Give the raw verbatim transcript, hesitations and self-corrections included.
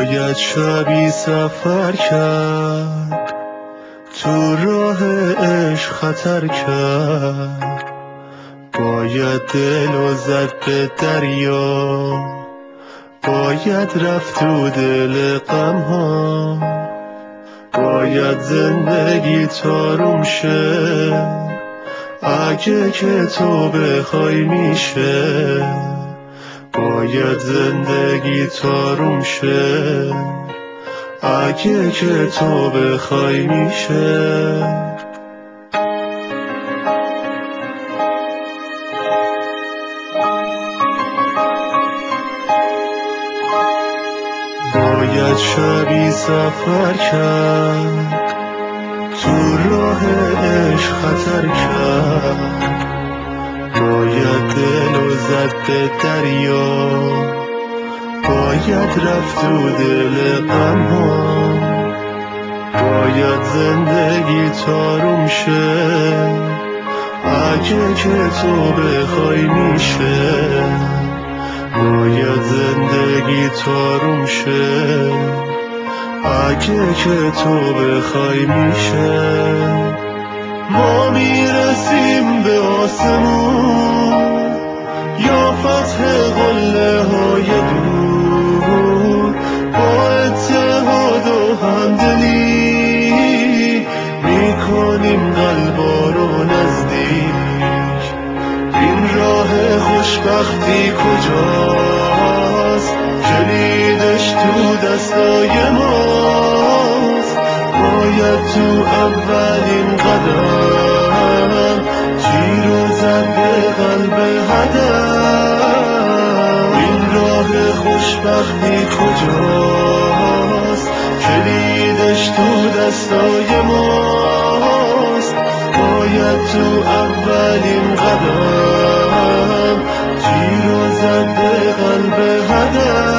باید شبی سفر کرد، تو راه عشق خطر کرد. باید دل و زد به دریا، باید رفت تو دل غم ها. باید زندگی تاروم شه، اگه که تو بخوای میشه. باید زندگی تاروم شه، اگه که تو بخوای میشه. باید شبی سفر کرد، تو راه عشق خطر کرد. باید دل و زد به دریا، باید رفت تو دل غم ها. باید زندگی تاروم شه، اگه که تو بخوای میشه. باید زندگی تاروم شه، اگه که تو بخوای میشه. ما میرسیم به آسمون یا فتح قله های دور. با اتحاد و همدلی میکنیم قلبا رو نزدیک. این راه خوشبختی کجاست؟ کلیدش تو دستای ماست. باید تو اولین قدم تیر و زد به قلب هدف. این راه خوشبختی کجاست؟ کلیدش تو دستای ماست. باید تو اولین قدم تیر و زد به قلب هدف.